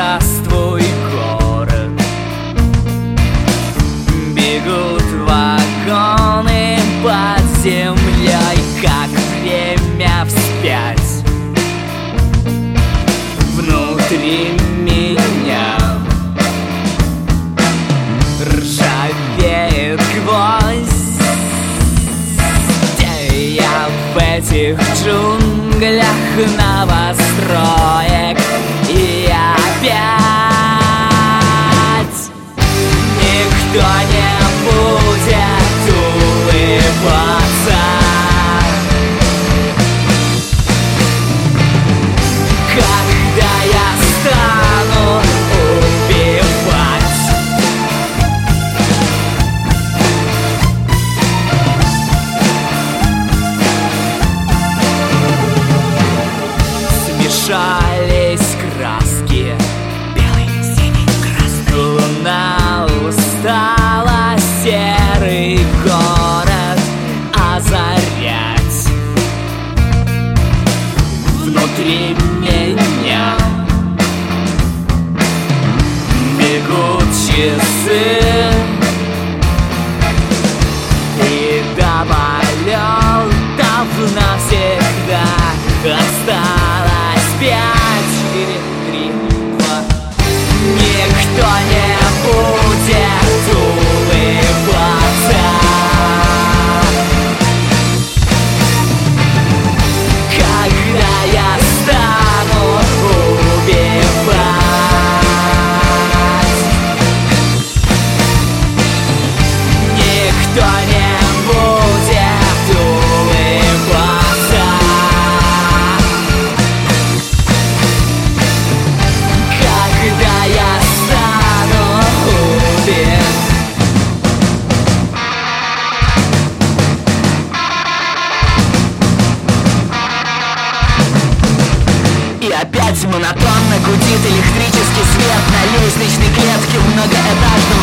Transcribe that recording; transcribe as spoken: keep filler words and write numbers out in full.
раз твой город. Бегут вагоны под землей, как время вспять. Внутри меня ржавеет гвоздь. Я в этих джунглях новостроек, и опять никто не будет улыбаться, когда я стану убивать. Смешались краски, белый, синий, красный. Луна устала серый город озарять. Внутри меня бегут часы, и до полетов навсегда осталось пять, четыре, три, два. Никто не будет улыбаться, когда я стану убивать. Никто не будет улыбаться, когда я стану убивать. И опять монотонно гудит электрический свет на лестничной клетке в многоэтажном